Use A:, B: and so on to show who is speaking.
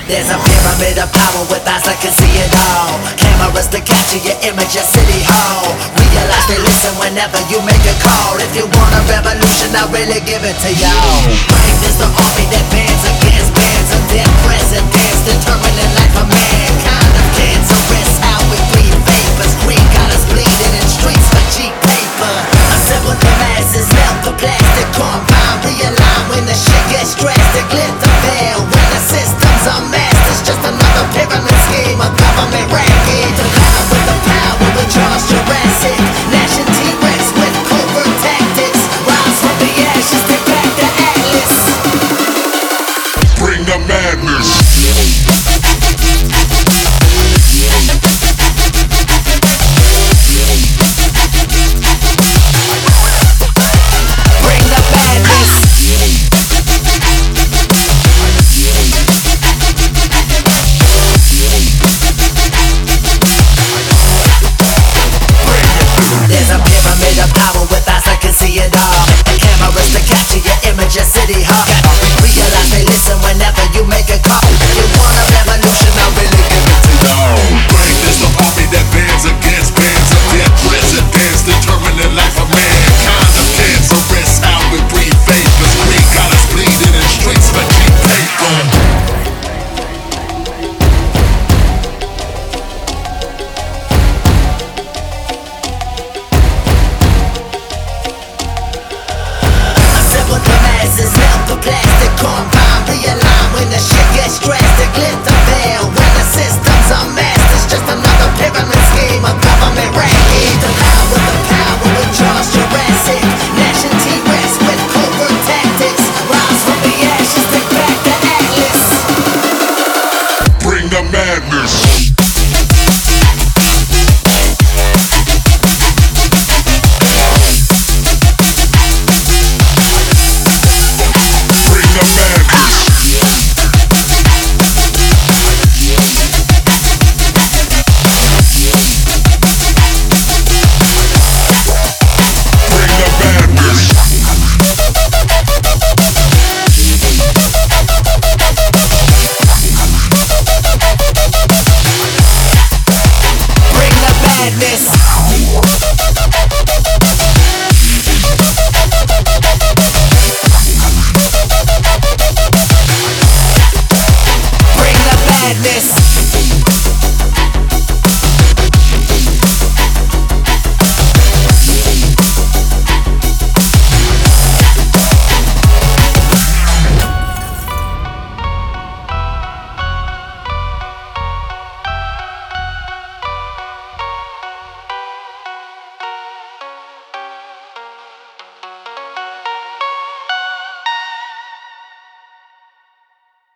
A: There's a pyramid of power with eyes that can see it all. Cameras to capture your image at City Hall. Realize they listen whenever you make a call. If you want a revolution, I'll really give it to y'all. Brave is the army that bands against bands of dead presidents, determining life a man.